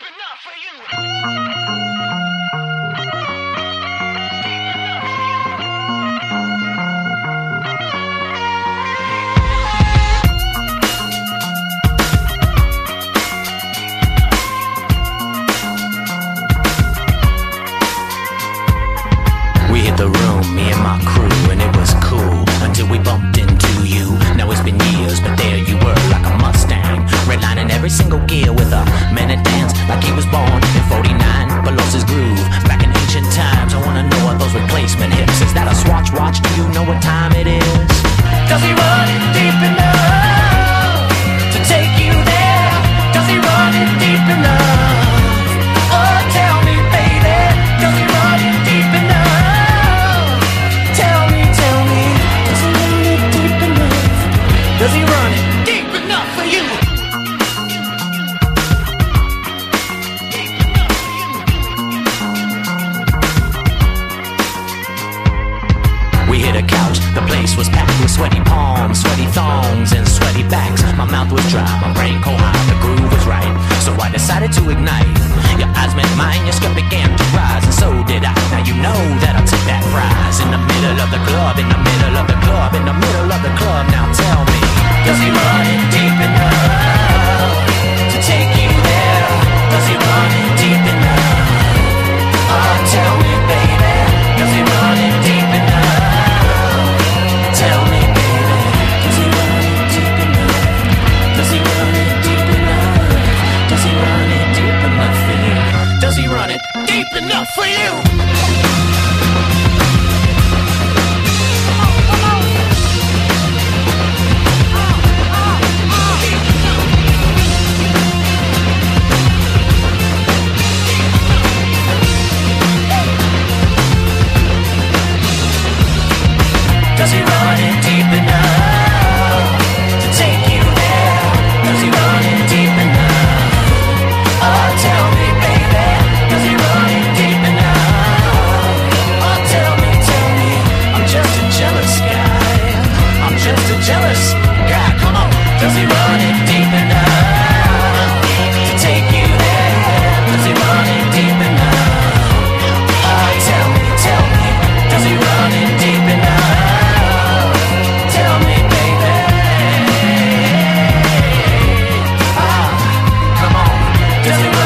enough for you. We hit the room, me and my crew, and it was cool until we bumped into you. Now it's been years, but there you were, like a Mustang, redlining every single gear with a minute dance, like he was born in '49, but lost his groove back in ancient times. I wanna know what those replacement hips. Is that a Swatch watch? Do you know what time it is? Does he run it deep enough to take you there? Does he run it deep enough? Oh, tell me, baby, does he run it deep enough? Does he run it deep enough for you? Deep enough for you. We hit a couch, the place was packed with sweaty palms, sweaty thongs, and sweaty backs. My mouth was dry, my brain cold hot, the groove was right, so I decided to ignite. Your eyes met mine, your skirt began to rise, and so did I. Now you know that I took that prize. In the middle of the club, in the middle of the club, in the middle of the club. Now tell me, does he run it deep enough to take you there? Does he run it deep enough? Oh, tell me, baby, does he run it deep enough? Tell me, baby, does he run it deep enough? Does he run it deep enough? Does he run it deep enough for you? Does he run it deep enough for you? Does he run it deep enough to take you there? Does he run it deep enough? Oh, tell me, baby, does he run it deep enough? Oh, tell me, I'm just a jealous guy. I'm just a jealous guy, come on. Does he run it deep enough to take you there? Does he run it deep enough? Oh, tell me, does he run it deep enough? Tell me, baby. Come on, does he